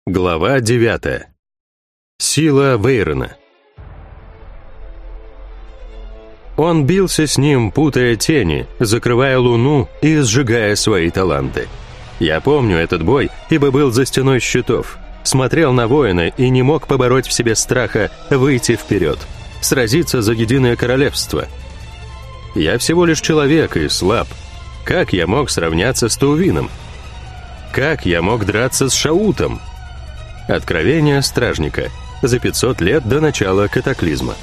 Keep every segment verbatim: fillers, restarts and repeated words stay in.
Глава девятая. Сила Вейрона. Он бился с ним, путая тени, закрывая луну и сжигая свои таланты. Я помню этот бой, ибо был за стеной щитов, смотрел на воина и не мог побороть в себе страха выйти вперед, сразиться за единое королевство. Я всего лишь человек и слаб. Как я мог сравняться с Туувином? Как я мог драться с Шаутом? Откровение стражника за пятьсот лет до начала катаклизма.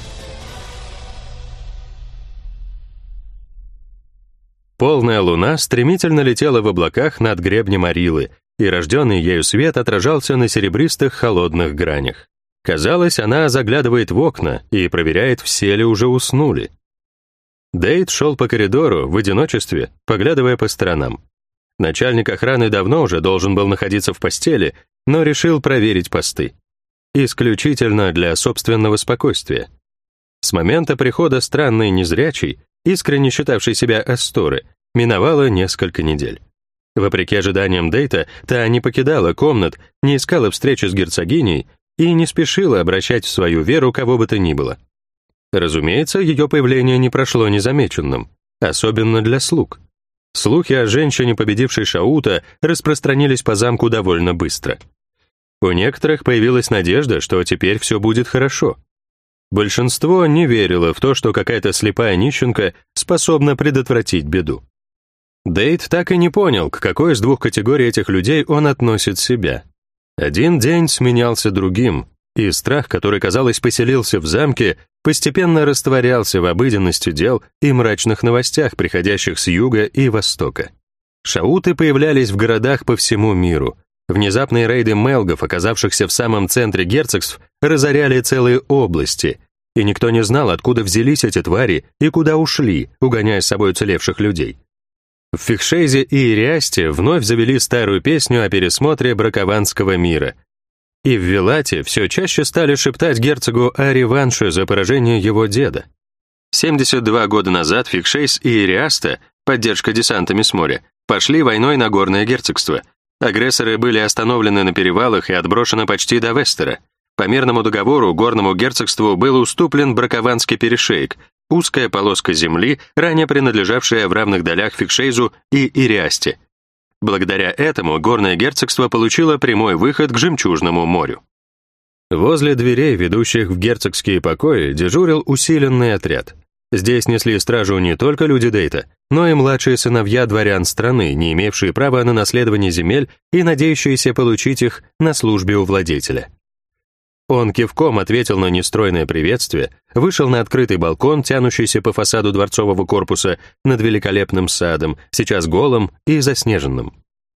Полная луна стремительно летела в облаках над гребнем Арилы, и рожденный ею свет отражался на серебристых холодных гранях. Казалось, она заглядывает в окна и проверяет, все ли уже уснули. Дейт шел по коридору в одиночестве, поглядывая по сторонам. Начальник охраны давно уже должен был находиться в постели, но решил проверить посты. Исключительно для собственного спокойствия. С момента прихода странной незрячей, искренне считавшей себя Асторы, миновало несколько недель. Вопреки ожиданиям Дейта, та не покидала комнат, не искала встречи с герцогиней и не спешила обращать в свою веру кого бы то ни было. Разумеется, ее появление не прошло незамеченным, особенно для слуг. Слухи о женщине, победившей Шаута, распространились по замку довольно быстро. У некоторых появилась надежда, что теперь все будет хорошо. Большинство не верило в то, что какая-то слепая нищенка способна предотвратить беду. Дейт так и не понял, к какой из двух категорий этих людей он относит себя. Один день сменялся другим, и страх, который, казалось, поселился в замке, постепенно растворялся в обыденности дел и мрачных новостях, приходящих с юга и востока. Шауты появлялись в городах по всему миру. Внезапные рейды мелгов, оказавшихся в самом центре герцогств, разоряли целые области, и никто не знал, откуда взялись эти твари и куда ушли, угоняя с собой уцелевших людей. В Фихшейзе и Ириасте вновь завели старую песню о пересмотре бракованского мира. И в Вилате все чаще стали шептать герцогу о реванше за поражение его деда. семьдесят два года назад Фихшейз и Ириаста, поддержка десантами с моря, пошли войной на Горное герцогство. Агрессоры были остановлены на перевалах и отброшены почти до Вестера. По мирному договору Горному герцогству был уступлен Бракованский перешеек, узкая полоска земли, ранее принадлежавшая в равных долях Фихшейзу и Ириасте. Благодаря этому Горное герцогство получило прямой выход к Жемчужному морю. Возле дверей, ведущих в герцогские покои, дежурил усиленный отряд. Здесь несли стражу не только люди Дейта, но и младшие сыновья дворян страны, не имевшие права на наследование земель и надеющиеся получить их на службе у владетеля. Он кивком ответил на нестройное приветствие, вышел на открытый балкон, тянущийся по фасаду дворцового корпуса над великолепным садом, сейчас голым и заснеженным.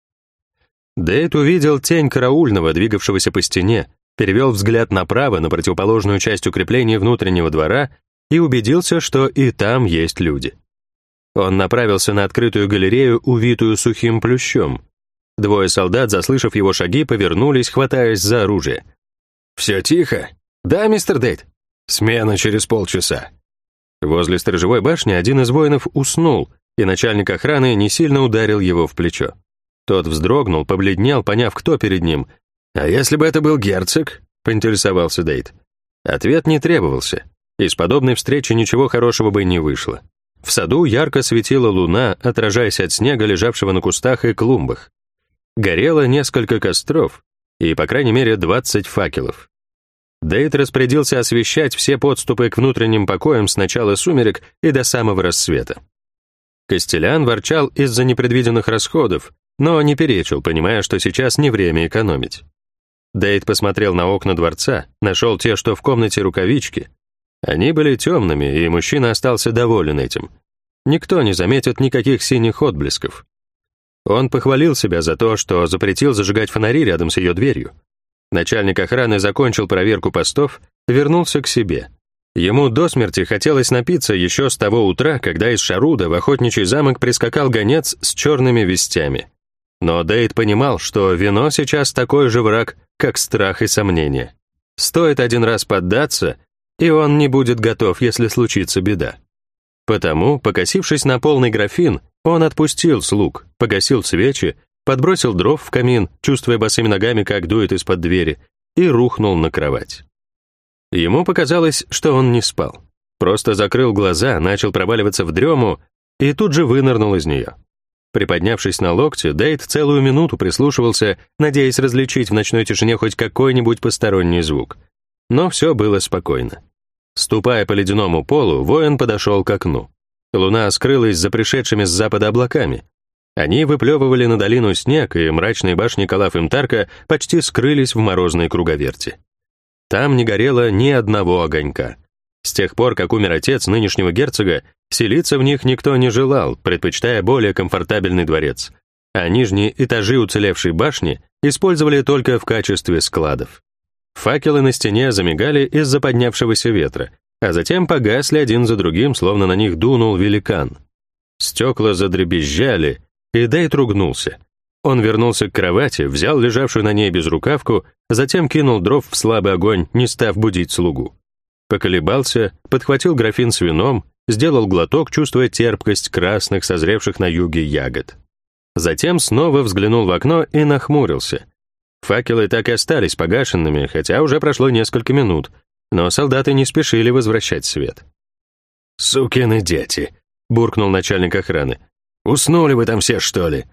Дейт увидел тень караульного, двигавшегося по стене, перевел взгляд направо на противоположную часть укреплений внутреннего двора и убедился, что и там есть люди. Он направился на открытую галерею, увитую сухим плющом. Двое солдат, заслышав его шаги, повернулись, хватаясь за оружие. «Все тихо?» «Да, мистер Дейт». «Смена через полчаса». Возле сторожевой башни один из воинов уснул, и начальник охраны не сильно ударил его в плечо. Тот вздрогнул, побледнел, поняв, кто перед ним. «А если бы это был герцог?» — поинтересовался Дейт. Ответ не требовался. Из подобной встречи ничего хорошего бы не вышло. В саду ярко светила луна, отражаясь от снега, лежавшего на кустах и клумбах. Горело несколько костров, и, по крайней мере, двадцать факелов. Дейт распорядился освещать все подступы к внутренним покоям с начала сумерек и до самого рассвета. Костелян ворчал из-за непредвиденных расходов, но не перечил, понимая, что сейчас не время экономить. Дейт посмотрел на окна дворца, нашел те, что в комнате рукавички. Они были темными, и мужчина остался доволен этим. Никто не заметит никаких синих отблесков. Он похвалил себя за то, что запретил зажигать фонари рядом с ее дверью. Начальник охраны закончил проверку постов, вернулся к себе. Ему до смерти хотелось напиться еще с того утра, когда из Шаруда в охотничий замок прискакал гонец с черными вестями. Но Дейт понимал, что вино сейчас такой же враг, как страх и сомнения. Стоит один раз поддаться, и он не будет готов, если случится беда. Потому, покосившись на полный графин, он отпустил слуг, погасил свечи подбросил дров в камин, чувствуя босыми ногами, как дует из-под двери, и рухнул на кровать. Ему показалось, что он не спал. Просто закрыл глаза, начал проваливаться в дрему и тут же вынырнул из нее. Приподнявшись на локте, Дейт целую минуту прислушивался, надеясь различить в ночной тишине хоть какой-нибудь посторонний звук. Но все было спокойно. Ступая по ледяному полу, воин подошел к окну. Луна скрылась за пришедшими с запада облаками. Они выплевывали на долину снег, и мрачные башни Калаф-Имтарка почти скрылись в морозной круговерти. Там не горело ни одного огонька. С тех пор, как умер отец нынешнего герцога, селиться в них никто не желал, предпочитая более комфортабельный дворец, а нижние этажи уцелевшей башни использовали только в качестве складов. Факелы на стене замигали из-за поднявшегося ветра, а затем погасли один за другим, словно на них дунул великан. Стекла задребезжали, и Дейт ругнулся. Он вернулся к кровати, взял лежавшую на ней безрукавку, затем кинул дров в слабый огонь, не став будить слугу. Поколебался, подхватил графин с вином, сделал глоток, чувствуя терпкость красных, созревших на юге ягод. Затем снова взглянул в окно и нахмурился. Факелы так и остались погашенными, хотя уже прошло несколько минут, но солдаты не спешили возвращать свет. «Сукины дети!» — буркнул начальник охраны. «Уснули вы там все, что ли?»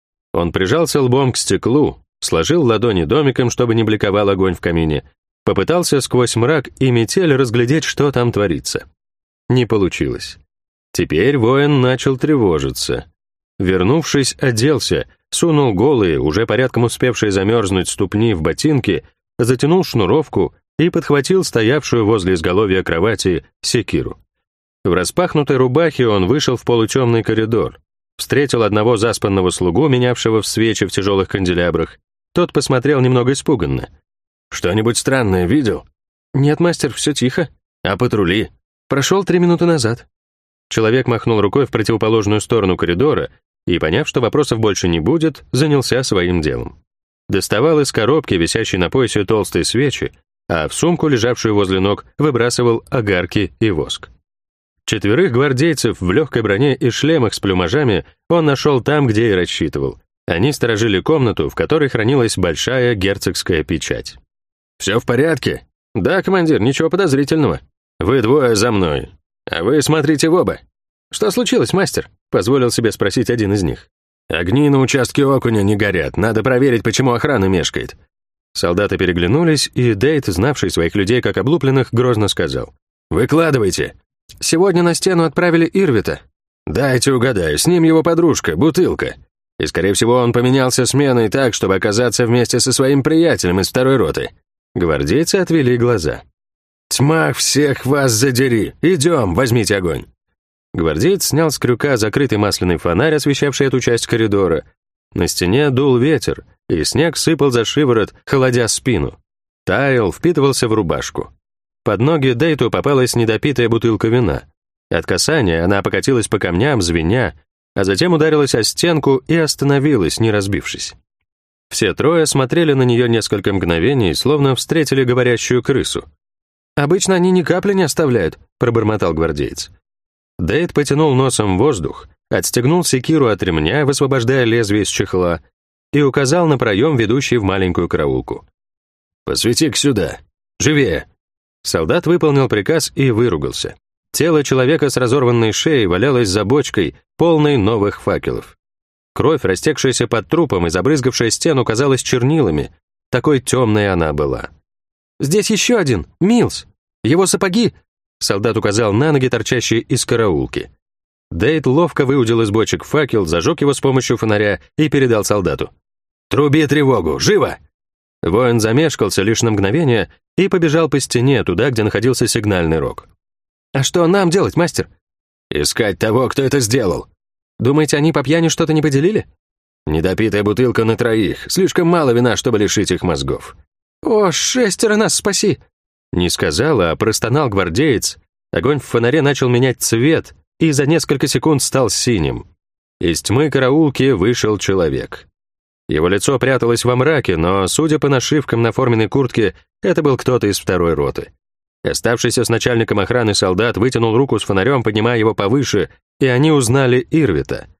Он прижался лбом к стеклу, сложил ладони домиком, чтобы не бликовал огонь в камине, попытался сквозь мрак и метель разглядеть, что там творится. Не получилось. Теперь воин начал тревожиться. Вернувшись, оделся, сунул голые, уже порядком успевшие замерзнуть ступни в ботинки, затянул шнуровку и подхватил стоявшую возле изголовья кровати секиру. В распахнутой рубахе он вышел в полутемный коридор, встретил одного заспанного слугу, менявшего в свечи в тяжелых канделябрах. Тот посмотрел немного испуганно. «Что-нибудь странное видел?» «Нет, мастер, все тихо». «А патрули?» «Прошел три минуты назад». Человек махнул рукой в противоположную сторону коридора и, поняв, что вопросов больше не будет, занялся своим делом. Доставал из коробки, висящей на поясе, толстые свечи, а в сумку, лежавшую возле ног, выбрасывал огарки и воск. Четверых гвардейцев в легкой броне и шлемах с плюмажами он нашел там, где и рассчитывал. Они сторожили комнату, в которой хранилась большая герцогская печать. «Все в порядке?» «Да, командир, ничего подозрительного». «Вы двое за мной. А вы смотрите в оба». «Что случилось, мастер?» — позволил себе спросить один из них. «Огни на участке окуня не горят. Надо проверить, почему охрана мешкает». Солдаты переглянулись, и Дейт, знавший своих людей как облупленных, грозно сказал: «Выкладывайте». «Сегодня на стену отправили Ирвита». «Дайте угадаю, с ним его подружка, Бутылка. И, скорее всего, он поменялся сменой так, чтобы оказаться вместе со своим приятелем из второй роты». Гвардейцы отвели глаза. «Тьма всех вас задери! Идем, возьмите огонь!» Гвардеец снял с крюка закрытый масляный фонарь, освещавший эту часть коридора. На стене дул ветер, и снег сыпал за шиворот, холодя спину. Таял, впитывался в рубашку. Под ноги Дейту попалась недопитая бутылка вина. От касания она покатилась по камням, звеня, а затем ударилась о стенку и остановилась, не разбившись. Все трое смотрели на нее несколько мгновений, словно встретили говорящую крысу. «Обычно они ни капли не оставляют», — пробормотал гвардеец. Дейт потянул носом воздух, отстегнул секиру от ремня, высвобождая лезвие из чехла, и указал на проем, ведущий в маленькую караулку. «Посвети-ка сюда! Живее!» Солдат выполнил приказ и выругался. Тело человека с разорванной шеей валялось за бочкой, полной новых факелов. Кровь, растекшаяся под трупом и забрызгавшая стену, казалась чернилами. Такой темной она была. «Здесь еще один, Милс! Его сапоги!» Солдат указал на ноги, торчащие из караулки. Дейт ловко выудил из бочек факел, зажег его с помощью фонаря и передал солдату. «Труби тревогу! Живо!» Воин замешкался лишь на мгновение и побежал по стене, туда, где находился сигнальный рог. «А что нам делать, мастер?» «Искать того, кто это сделал». «Думаете, они по пьяни что-то не поделили?» «Недопитая бутылка на троих. Слишком мало вина, чтобы лишить их мозгов». «О, шестеро нас спаси!» Не сказал, а простонал гвардеец. Огонь в фонаре начал менять цвет и за несколько секунд стал синим. Из тьмы караулки вышел человек. Его лицо пряталось во мраке, но, судя по нашивкам на форменной куртке, это был кто-то из второй роты. Оставшийся с начальником охраны солдат вытянул руку с фонарем, поднимая его повыше, и они узнали Ирвита.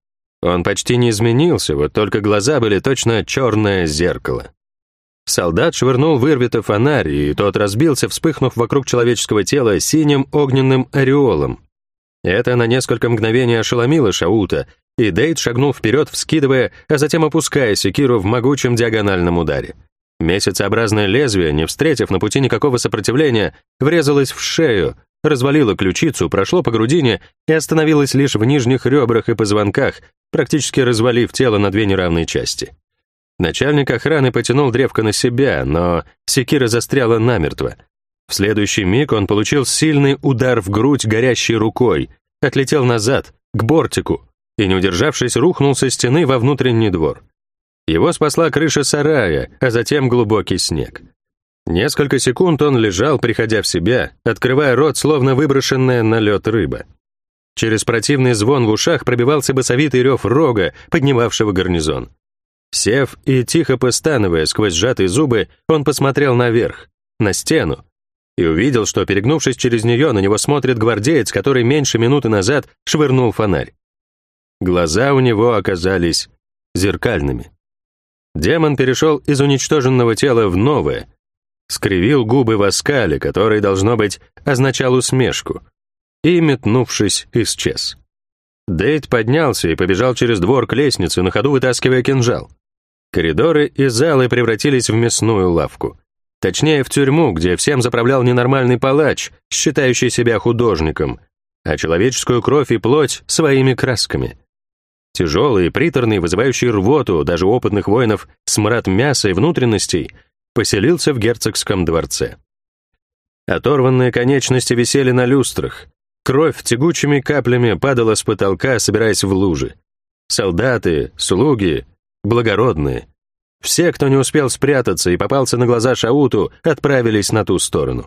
Он почти не изменился, вот только глаза были точно черное зеркало. Солдат швырнул в Ирвита фонарь, и тот разбился, вспыхнув вокруг человеческого тела синим огненным ореолом. Это на несколько мгновений ошеломило Шаута, и Дейт шагнул вперед, вскидывая, а затем опуская секиру в могучем диагональном ударе. Месяцеобразное лезвие, не встретив на пути никакого сопротивления, врезалось в шею, развалило ключицу, прошло по грудине и остановилось лишь в нижних ребрах и позвонках, практически развалив тело на две неравные части. Начальник охраны потянул древко на себя, но секира застряла намертво. В следующий миг он получил сильный удар в грудь горящей рукой, отлетел назад, к бортику, и, не удержавшись, рухнул со стены во внутренний двор. Его спасла крыша сарая, а затем глубокий снег. Несколько секунд он лежал, приходя в себя, открывая рот, словно выброшенная на лед рыба. Через противный звон в ушах пробивался басовитый рев рога, поднимавшего гарнизон. Сев и тихо постановая сквозь сжатые зубы, он посмотрел наверх, на стену, и увидел, что, перегнувшись через нее, на него смотрит гвардеец, который меньше минуты назад швырнул фонарь. Глаза у него оказались зеркальными. Демон перешел из уничтоженного тела в новое, скривил губы в оскале, который, должно быть, означал усмешку, и, метнувшись, исчез. Дейт поднялся и побежал через двор к лестнице, на ходу вытаскивая кинжал. Коридоры и залы превратились в мясную лавку. Точнее, в тюрьму, где всем заправлял ненормальный палач, считающий себя художником, а человеческую кровь и плоть своими красками. Тяжелый, приторный, вызывающий рвоту даже опытных воинов смрад мяса и внутренностей поселился в герцогском дворце. Оторванные конечности висели на люстрах. Кровь тягучими каплями падала с потолка, собираясь в лужи. Солдаты, слуги, благородные. Все, кто не успел спрятаться и попался на глаза Шауту, отправились на ту сторону.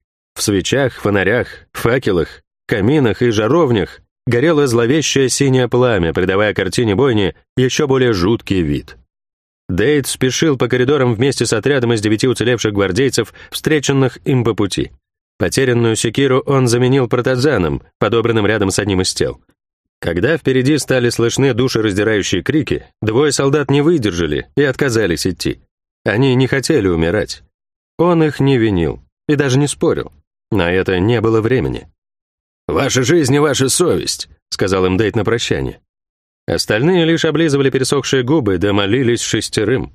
В свечах, фонарях, факелах, каминах и жаровнях горело зловещее синее пламя, придавая картине бойни еще более жуткий вид. Дейт спешил по коридорам вместе с отрядом из девяти уцелевших гвардейцев, встреченных им по пути. Потерянную секиру он заменил протазаном, подобранным рядом с одним из тел. Когда впереди стали слышны душераздирающие крики, двое солдат не выдержали и отказались идти. Они не хотели умирать. Он их не винил и даже не спорил. На это не было времени. «Ваша жизнь и ваша совесть», — сказал им Дейт на прощание. Остальные лишь облизывали пересохшие губы да молились шестерым.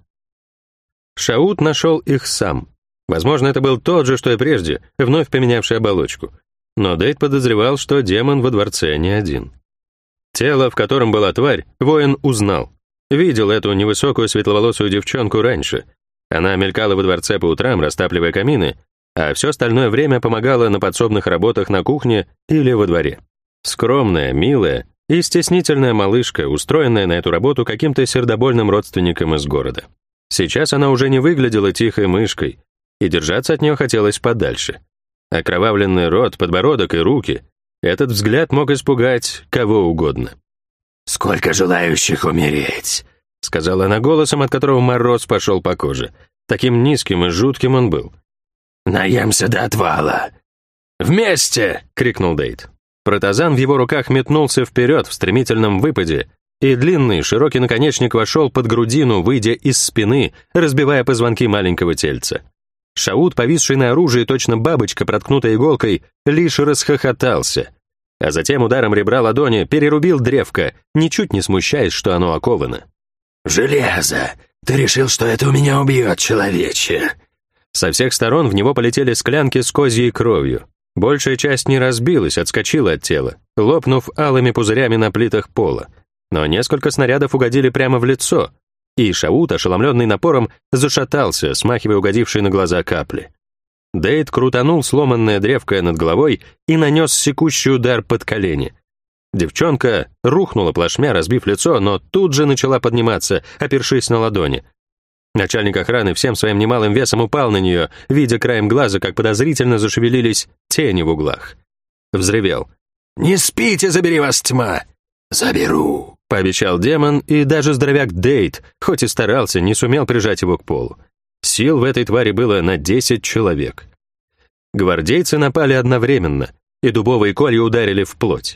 Шаут нашел их сам. Возможно, это был тот же, что и прежде, вновь поменявший оболочку. Но Дейт подозревал, что демон во дворце не один. Тело, в котором была тварь, воин узнал. Видел эту невысокую светловолосую девчонку раньше. Она мелькала во дворце по утрам, растапливая камины, а все остальное время помогала на подсобных работах на кухне или во дворе. Скромная, милая и стеснительная малышка, устроенная на эту работу каким-то сердобольным родственником из города. Сейчас она уже не выглядела тихой мышкой, и держаться от нее хотелось подальше. Окровавленный рот, подбородок и руки — этот взгляд мог испугать кого угодно. «Сколько желающих умереть?» — сказала она голосом, от которого мороз пошел по коже. Таким низким и жутким он был. «Наемся до отвала!» «Вместе!» — крикнул Дейт. Протазан в его руках метнулся вперед в стремительном выпаде, и длинный широкий наконечник вошел под грудину, выйдя из спины, разбивая позвонки маленького тельца. Шаут, повисший на оружии, точно бабочка, проткнутая иголкой, лишь расхохотался, а затем ударом ребра ладони перерубил древко, ничуть не смущаясь, что оно оковано. «Железо! Ты решил, что это у меня убьет, человече!» Со всех сторон в него полетели склянки с козьей кровью. Большая часть не разбилась, отскочила от тела, лопнув алыми пузырями на плитах пола. Но несколько снарядов угодили прямо в лицо, и Шаут, ошеломленный напором, зашатался, смахивая угодившие на глаза капли. Дейт крутанул сломанное древко над головой и нанес секущий удар под колени. Девчонка рухнула плашмя, разбив лицо, но тут же начала подниматься, опершись на ладони. Начальник охраны всем своим немалым весом упал на нее, видя краем глаза, как подозрительно зашевелились тени в углах. Взревел. «Не спите, забери вас тьма!» «Заберу!» — пообещал демон, и даже здоровяк Дейт, хоть и старался, не сумел прижать его к полу. Сил в этой твари было на десять человек. Гвардейцы напали одновременно, и дубовые колья ударили в плоть.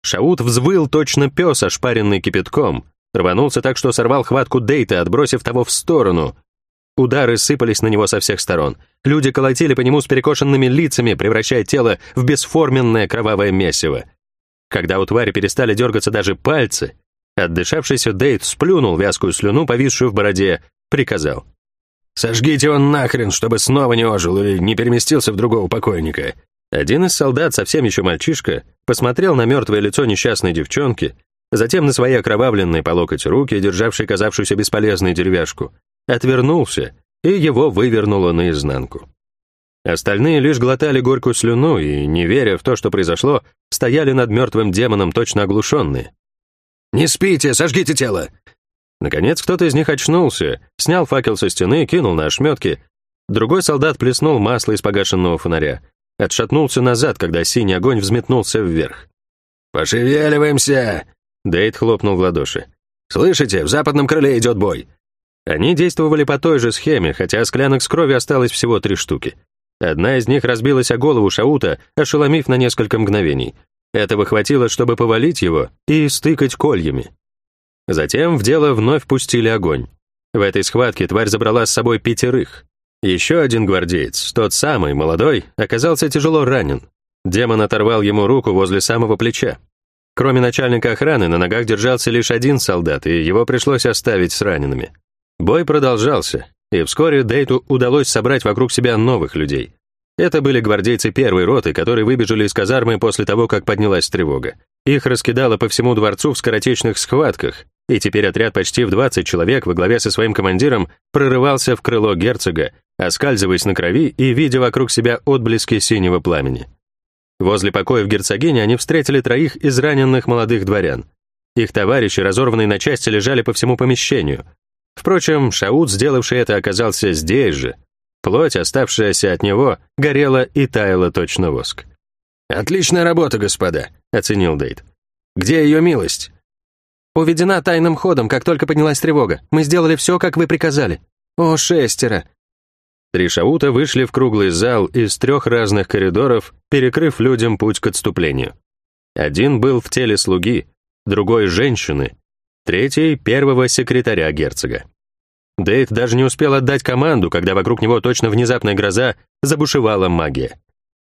Шаут взвыл точно пес, ошпаренный кипятком, рванулся так, что сорвал хватку Дейта, отбросив того в сторону. Удары сыпались на него со всех сторон. Люди колотили по нему с перекошенными лицами, превращая тело в бесформенное кровавое месиво. Когда у твари перестали дергаться даже пальцы, отдышавшийся Дейт сплюнул вязкую слюну, повисшую в бороде, приказал: «Сожгите он нахрен, чтобы снова не ожил или не переместился в другого покойника». Один из солдат, совсем еще мальчишка, посмотрел на мертвое лицо несчастной девчонки, затем на свои окровавленные по локоть руки, державшие казавшуюся бесполезной деревяшку, отвернулся, и его вывернуло наизнанку. Остальные лишь глотали горькую слюну и, не веря в то, что произошло, стояли над мертвым демоном точно оглушенные. «Не спите, сожгите тело!» Наконец кто-то из них очнулся, снял факел со стены, кинул на ошметки. Другой солдат плеснул масло из погашенного фонаря, отшатнулся назад, когда синий огонь взметнулся вверх. «Пошевеливаемся!» Дейт хлопнул в ладоши. «Слышите, в западном крыле идет бой!» Они действовали по той же схеме, хотя склянок с кровью осталось всего три штуки. Одна из них разбилась о голову Шаута, ошеломив на несколько мгновений. Этого хватило, чтобы повалить его и стыкать кольями. Затем в дело вновь пустили огонь. В этой схватке тварь забрала с собой пятерых. Еще один гвардеец, тот самый, молодой, оказался тяжело ранен. Демон оторвал ему руку возле самого плеча. Кроме начальника охраны, на ногах держался лишь один солдат, и его пришлось оставить с ранеными. Бой продолжался, и вскоре Дейту удалось собрать вокруг себя новых людей. Это были гвардейцы первой роты, которые выбежали из казармы после того, как поднялась тревога. Их раскидало по всему дворцу в скоротечных схватках, и теперь отряд почти в двадцать человек во главе со своим командиром прорывался в крыло герцога, оскальзываясь на крови и видя вокруг себя отблески синего пламени. Возле покоев герцогини они встретили троих израненных молодых дворян. Их товарищи, разорванные на части, лежали по всему помещению. Впрочем, Шаут, сделавший это, оказался здесь же. Плоть, оставшаяся от него, горела и таяла точно воск. «Отличная работа, господа», — оценил Дейт. «Где ее милость?» «Уведена тайным ходом, как только поднялась тревога. Мы сделали все, как вы приказали. О, шестеро!» Три Шаута вышли в круглый зал из трех разных коридоров, перекрыв людям путь к отступлению. Один был в теле слуги, другой — женщины, третий — первого секретаря герцога. Дейт даже не успел отдать команду, когда вокруг него точно внезапная гроза забушевала магия.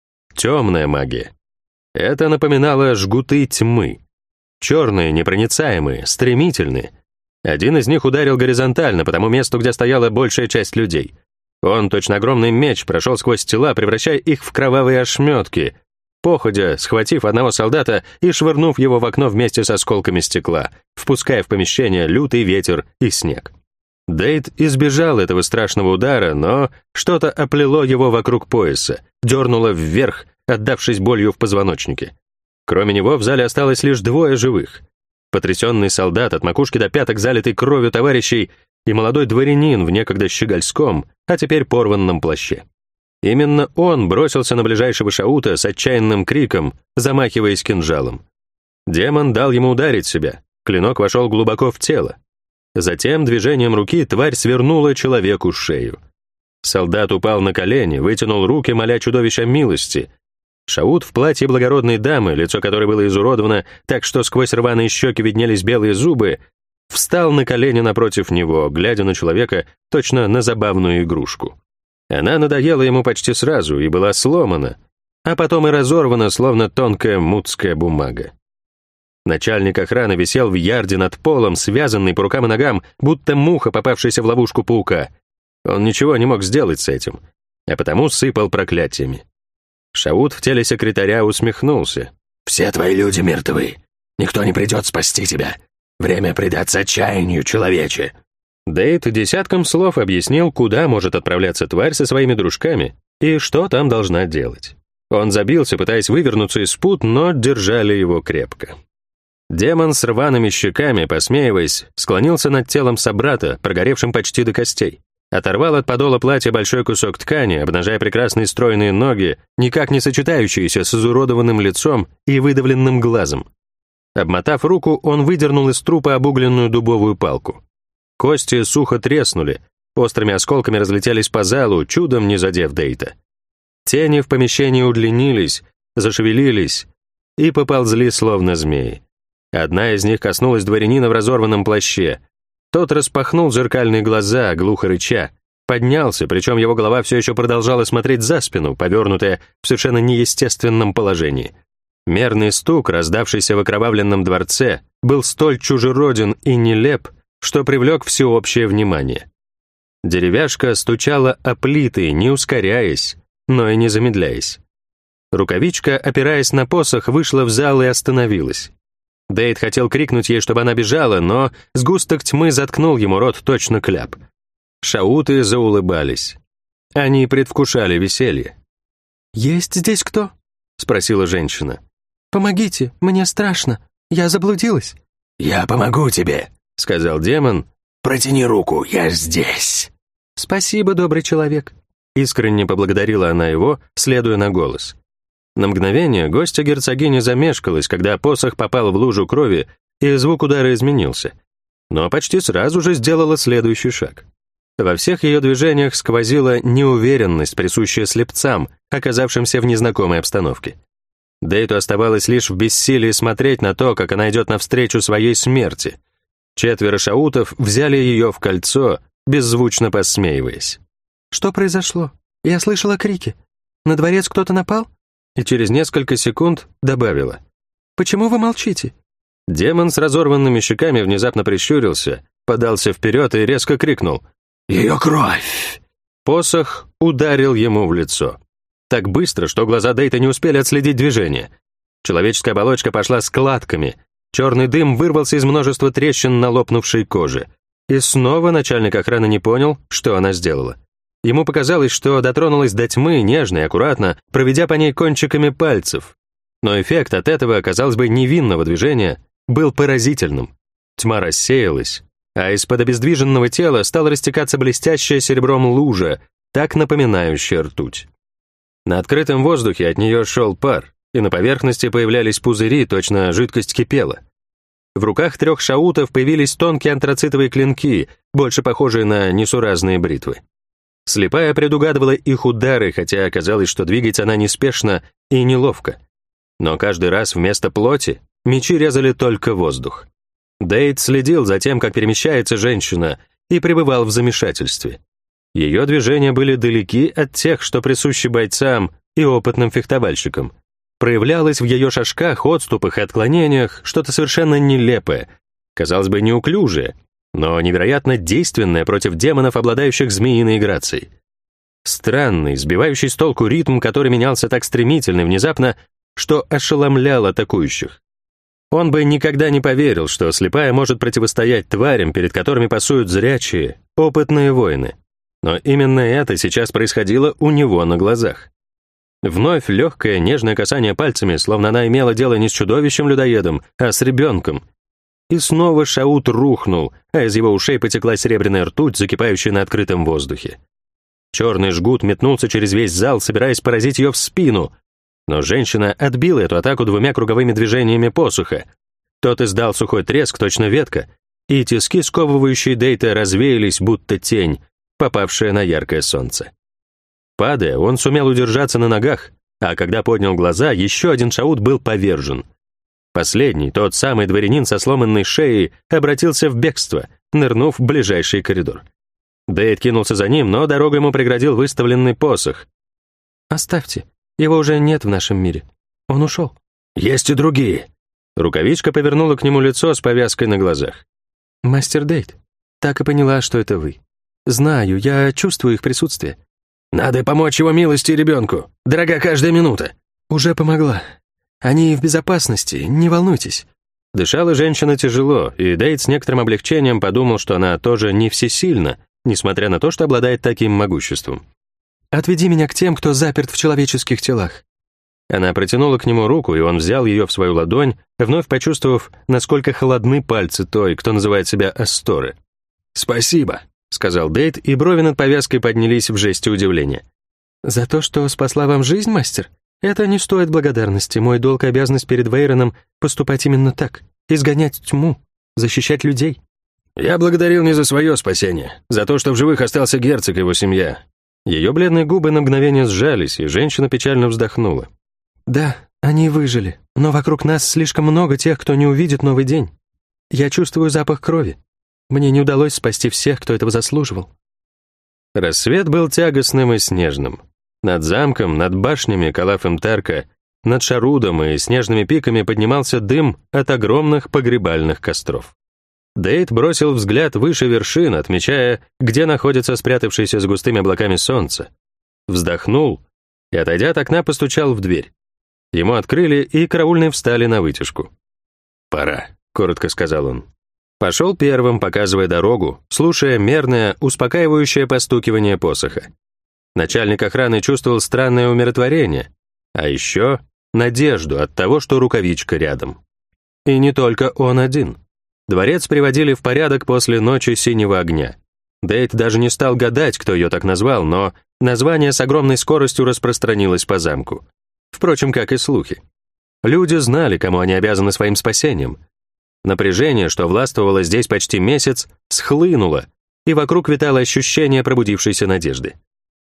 Темная магия. Это напоминало жгуты тьмы. Черные, непроницаемые, стремительные. Один из них ударил горизонтально по тому месту, где стояла большая часть людей. Он, точно огромный меч, прошел сквозь тела, превращая их в кровавые ошметки, походя, схватив одного солдата и швырнув его в окно вместе с осколками стекла, впуская в помещение лютый ветер и снег. Дейт избежал этого страшного удара, но что-то оплело его вокруг пояса, дернуло вверх, отдавшись болью в позвоночнике. Кроме него в зале осталось лишь двое живых. Потрясенный солдат, от макушки до пяток залитый кровью товарищей, и молодой дворянин в некогда щегольском, а теперь порванном плаще. Именно он бросился на ближайшего Шаута с отчаянным криком, замахиваясь кинжалом. Демон дал ему ударить себя, клинок вошел глубоко в тело. Затем движением руки тварь свернула человеку шею. Солдат упал на колени, вытянул руки, моля чудовища милости. Шаут в платье благородной дамы, лицо которой было изуродовано так, что сквозь рваные щеки виднелись белые зубы, встал на колени напротив него, глядя на человека точно на забавную игрушку. Она надоела ему почти сразу и была сломана, а потом и разорвана, словно тонкая мутская бумага. Начальник охраны висел в ярде над полом, связанный по рукам и ногам, будто муха, попавшаяся в ловушку паука. Он ничего не мог сделать с этим, а потому сыпал проклятиями. Шаут в теле секретаря усмехнулся. «Все твои люди мертвы. Никто не придет спасти тебя. Время предаться отчаянию, человече». Дейт десятком слов объяснил, куда может отправляться тварь со своими дружками и что там должна делать. Он забился, пытаясь вывернуться из пут, но держали его крепко. Демон с рваными щеками, посмеиваясь, склонился над телом собрата, прогоревшим почти до костей. Оторвал от подола платья большой кусок ткани, обнажая прекрасные стройные ноги, никак не сочетающиеся с изуродованным лицом и выдавленным глазом. Обмотав руку, он выдернул из трупа обугленную дубовую палку. Кости сухо треснули, острыми осколками разлетелись по залу, чудом не задев Дейта. Тени в помещении удлинились, зашевелились. и поползли словно змеи. Одна из них коснулась дворянина в разорванном плаще. Тот распахнул зеркальные глаза, глухо рыча, поднялся, причем его голова все еще продолжала смотреть за спину, повернутая в совершенно неестественном положении. Мерный стук, раздавшийся в окровавленном дворце, был столь чужероден и нелеп, что привлек всеобщее внимание. Деревяшка стучала о плиты, не ускоряясь, но и не замедляясь. Рукавичка, опираясь на посох, вышла в зал и остановилась. Дейт хотел крикнуть ей, чтобы она бежала, но сгусток тьмы заткнул ему рот точно кляп. Шауты заулыбались. Они предвкушали веселье. «Есть здесь кто?» — спросила женщина. «Помогите, мне страшно, я заблудилась». «Я помогу тебе», — сказал демон. «Протяни руку, я здесь». «Спасибо, добрый человек». Искренне поблагодарила она его, следуя на голос. На мгновение гостья герцогини замешкалась, когда посох попал в лужу крови, и звук удара изменился. Но почти сразу же сделала следующий шаг. Во всех ее движениях сквозила неуверенность, присущая слепцам, оказавшимся в незнакомой обстановке. Дейту оставалось лишь в бессилии смотреть на то, как она идет навстречу своей смерти. Четверо шаутов взяли ее в кольцо, беззвучно посмеиваясь. «Что произошло? Я слышала крики. На дворец кто-то напал?» И через несколько секунд добавила. «Почему вы молчите?» Демон с разорванными щеками внезапно прищурился, подался вперед и резко крикнул. «Ее кровь!» Посох ударил ему в лицо. Так быстро, что глаза Дейта не успели отследить движение. Человеческая оболочка пошла складками, черный дым вырвался из множества трещин на лопнувшей коже. И снова начальник охраны не понял, что она сделала. Ему показалось, что дотронулась до тьмы нежно и аккуратно, проведя по ней кончиками пальцев. Но эффект от этого, казалось бы, невинного движения был поразительным. Тьма рассеялась, а из-под обездвиженного тела стала растекаться блестящая серебром лужа, так напоминающая ртуть. На открытом воздухе от нее шел пар, и на поверхности появлялись пузыри, точно жидкость кипела. В руках трех шаутов появились тонкие антрацитовые клинки, больше похожие на несуразные бритвы. Слепая предугадывала их удары, хотя оказалось, что двигается она неспешно и неловко. Но каждый раз вместо плоти мечи резали только воздух. Дейт следил за тем, как перемещается женщина, и пребывал в замешательстве. Ее движения были далеки от тех, что присущи бойцам и опытным фехтовальщикам. Проявлялось в ее шажках, отступах и отклонениях что-то совершенно нелепое, казалось бы, неуклюжее, но невероятно действенное против демонов, обладающих змеиной грацией. Странный, сбивающий с толку ритм, который менялся так стремительно и внезапно, что ошеломлял атакующих. Он бы никогда не поверил, что слепая может противостоять тварям, перед которыми пасуют зрячие, опытные воины. Но именно это сейчас происходило у него на глазах. Вновь легкое, нежное касание пальцами, словно она имела дело не с чудовищем-людоедом, а с ребенком. И снова шаут рухнул, а из его ушей потекла серебряная ртуть, закипающая на открытом воздухе. Черный жгут метнулся через весь зал, собираясь поразить ее в спину, но женщина отбила эту атаку двумя круговыми движениями посоха. Тот издал сухой треск, точно ветка, и тиски, сковывающие Дейта, развеялись, будто тень, попавшая на яркое солнце. Падая, он сумел удержаться на ногах, а когда поднял глаза, еще один шаут был повержен. Последний, тот самый дворянин со сломанной шеей, обратился в бегство, нырнув в ближайший коридор. Дейт кинулся за ним, но дорогу ему преградил выставленный посох. «Оставьте, его уже нет в нашем мире. Он ушел». «Есть и другие». Рукавичка повернула к нему лицо с повязкой на глазах. «Мастер Дейт, так и поняла, что это вы. Знаю, я чувствую их присутствие». «Надо помочь его милости ребенку. Дорога каждая минута». «Уже помогла. Они в безопасности, не волнуйтесь». Дышала женщина тяжело, и Дейт с некоторым облегчением подумал, что она тоже не всесильна, несмотря на то, что обладает таким могуществом. «Отведи меня к тем, кто заперт в человеческих телах». Она протянула к нему руку, и он взял ее в свою ладонь, вновь почувствовав, насколько холодны пальцы той, кто называет себя Асторы. «Спасибо», — сказал Дейт, и брови над повязкой поднялись в жесте удивления. «За то, что спасла вам жизнь, мастер? Это не стоит благодарности. Мой долг и обязанность перед Вейроном поступать именно так. Изгонять тьму, защищать людей». «Я благодарил не за свое спасение, за то, что в живых остался герцог и его семья». Ее бледные губы на мгновение сжались, и женщина печально вздохнула. «Да, Они выжили, но вокруг нас слишком много тех, кто не увидит новый день. Я чувствую запах крови. Мне не удалось спасти всех, кто этого заслуживал». Рассвет был тягостным и снежным. Над замком, над башнями Калаф-Мтарка, над Шарудом и снежными пиками поднимался дым от огромных погребальных костров. Дейт бросил взгляд выше вершин, отмечая, где находится спрятавшееся с густыми облаками солнце. Вздохнул и, отойдя от окна, постучал в дверь. Ему открыли, и караульные встали на вытяжку. «Пора», — коротко сказал он. Пошел первым, показывая дорогу, слушая мерное, успокаивающее постукивание посоха. Начальник охраны чувствовал странное умиротворение, а еще надежду от того, что рукавичка рядом. И не только он один. Дворец приводили в порядок после ночи синего огня. Дейт даже не стал гадать, кто ее так назвал, но название с огромной скоростью распространилось по замку. Впрочем, как и слухи. Люди знали, кому они обязаны своим спасением. Напряжение, что властвовало здесь почти месяц, схлынуло, и вокруг витало ощущение пробудившейся надежды.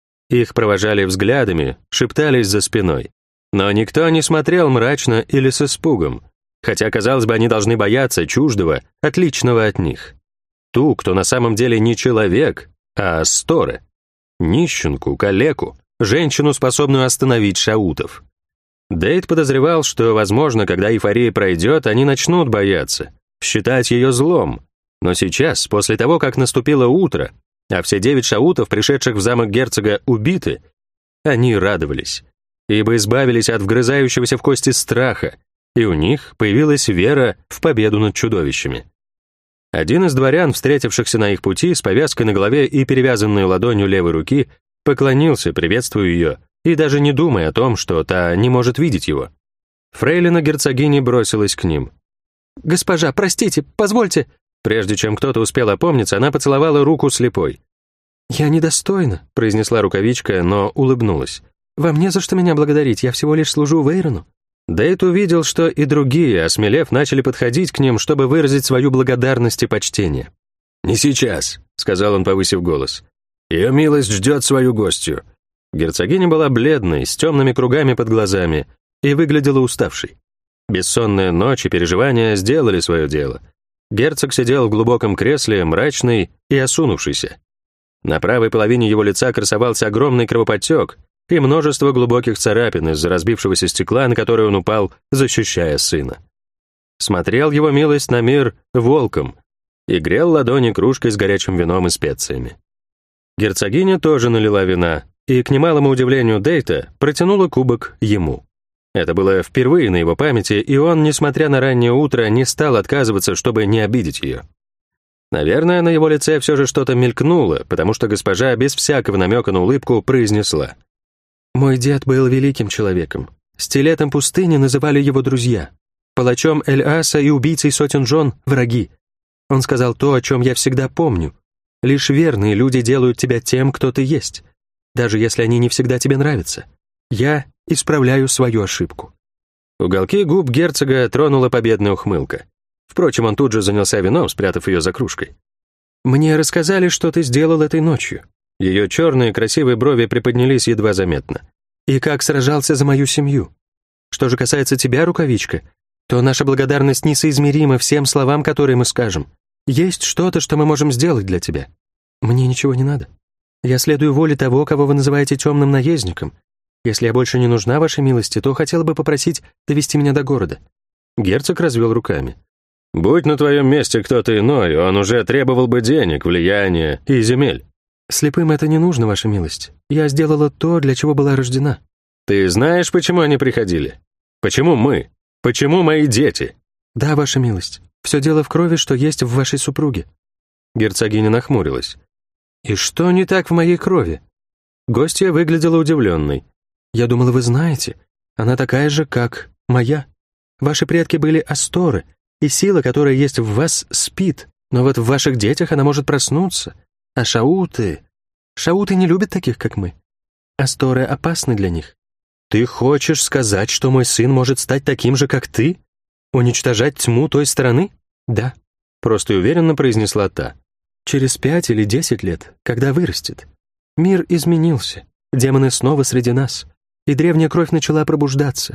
Их провожали взглядами, шептались за спиной. Но никто не смотрел мрачно или с испугом, хотя, казалось бы, они должны бояться чуждого, отличного от них. Ту, кто на самом деле не человек, а Асторы. Нищенку, калеку, женщину, способную остановить шаутов. Дейт подозревал, что, возможно, когда эйфория пройдет, они начнут бояться, считать ее злом. Но сейчас, после того, как наступило утро, а все девять шаутов, пришедших в замок герцога, убиты, они радовались, ибо избавились от вгрызающегося в кости страха, и у них появилась вера в победу над чудовищами. Один из дворян, встретившихся на их пути, с повязкой на голове и перевязанной ладонью левой руки, поклонился, приветствуя ее, и даже не думая о том, что та не может видеть его. Фрейлина герцогини бросилась к ним. «Госпожа, простите, позвольте...» Прежде чем кто-то успел опомниться, она поцеловала руку слепой. «Я недостойна», — произнесла рукавичка, но улыбнулась. «Вам не за что меня благодарить, я всего лишь служу Вейрону». Дейт увидел, что и другие, осмелев, начали подходить к ним, чтобы выразить свою благодарность и почтение. «Не сейчас», — сказал он, повысив голос. «Ее милость ждет свою гостью». Герцогиня была бледной, с темными кругами под глазами, и выглядела уставшей. Бессонная ночь и переживания сделали свое дело. Герцог сидел в глубоком кресле, мрачный и осунувшийся. На правой половине его лица красовался огромный кровоподтек и множество глубоких царапин из-за разбившегося стекла, на которое он упал, защищая сына. Смотрел его милость на мир волком и грел ладони кружкой с горячим вином и специями. Герцогиня тоже налила вина, и, к немалому удивлению Дейта, протянула кубок ему. Это было впервые на его памяти, и он, несмотря на раннее утро, не стал отказываться, чтобы не обидеть ее. Наверное, на его лице все же что-то мелькнуло, потому что госпожа без всякого намека на улыбку произнесла. «Мой дед был великим человеком. Стилетом пустыни называли его друзья. Палачом Эль-Аса и убийцей сотен жен — враги. Он сказал то, о чем я всегда помню. Лишь верные люди делают тебя тем, кто ты есть, даже если они не всегда тебе нравятся. Я исправляю свою ошибку». Уголки губ герцога тронула победная ухмылка. Впрочем, он тут же занялся вином, спрятав ее за кружкой. «Мне рассказали, что ты сделал этой ночью». Ее черные красивые брови приподнялись едва заметно. «И как сражался за мою семью. Что же касается тебя, рукавичка, то наша благодарность несоизмерима всем словам, которые мы скажем. Есть что-то, что мы можем сделать для тебя. Мне ничего не надо. Я следую воле того, кого вы называете темным наездником. Если я больше не нужна вашей милости, то хотела бы попросить довести меня до города». Герцог развел руками. «Будь на твоем месте кто-то иной, он уже требовал бы денег, влияния и земель». «Слепым это не нужно, ваша милость. Я сделала то, для чего была рождена». «Ты знаешь, почему они приходили? Почему мы? Почему мои дети?» «Да, ваша милость. Все дело в крови, что есть в вашей супруге». Герцогиня нахмурилась. «И что не так в моей крови?» Гостья выглядела удивленной. «Я думала, вы знаете. Она такая же, как моя. Ваши предки были Асторы, и сила, которая есть в вас, спит. Но вот в ваших детях она может проснуться. А шауты... Шауты не любят таких, как мы. Асторы опасны для них. Ты хочешь сказать, что мой сын может стать таким же, как ты? Уничтожать тьму той стороны? Да», — просто и уверенно произнесла та. «Через пять или десять лет, когда вырастет. Мир изменился, демоны снова среди нас, и древняя кровь начала пробуждаться.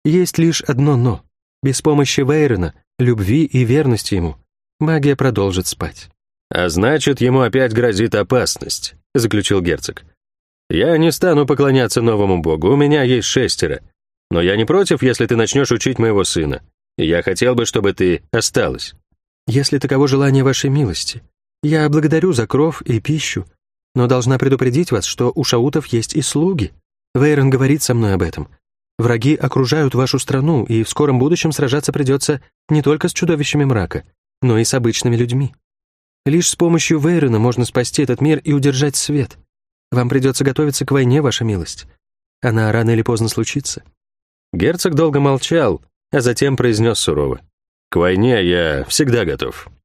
Есть лишь одно «но». Без помощи Вейрона, любви и верности ему, магия продолжит спать. «А значит, ему опять грозит опасность», — заключил герцог. «Я не стану поклоняться новому богу, у меня есть шестеро. Но я не против, если ты начнешь учить моего сына. И я хотел бы, чтобы ты осталась». Если таково желание вашей милости, я благодарю за кров и пищу, но должна предупредить вас, что у шаутов есть и слуги. Вейрон говорит со мной об этом. Враги окружают вашу страну, и в скором будущем сражаться придется не только с чудовищами мрака, но и с обычными людьми. Лишь с помощью Вейрона можно спасти этот мир и удержать свет. Вам придется готовиться к войне, ваша милость. Она рано или поздно случится». Герцог долго молчал, а затем произнес сурово: «К войне я всегда готов».